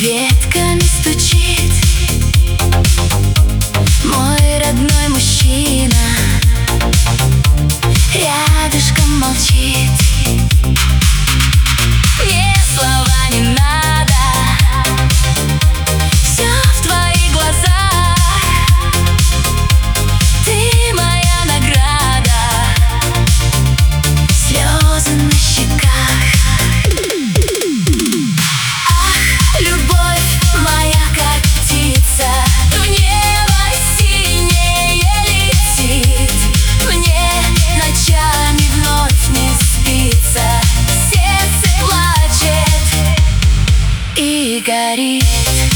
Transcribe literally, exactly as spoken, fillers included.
ветками стучит мой родной мужчина, рядышком молчит. Мне слова не надо, все в твоих глазах. Ты моя награда, слезы на щеках. Ах, любовь моя, как птица, в небо синее летит. Мне ночами вновь не спится, сердце плачет и горит.